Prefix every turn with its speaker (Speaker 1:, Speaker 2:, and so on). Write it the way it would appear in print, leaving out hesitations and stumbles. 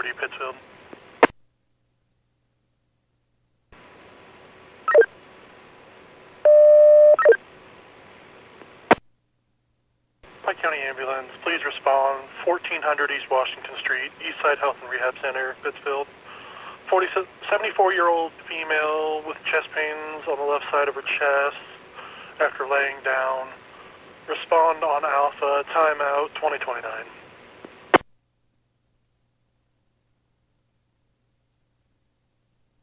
Speaker 1: 1030 Pittsfield. Pike County Ambulance, please respond. 1400 East Washington Street, Eastside Health and Rehab Center, Pittsfield. 74-year-old female with chest pains on the left side of her chest after laying down. Respond on Alpha, timeout 2029.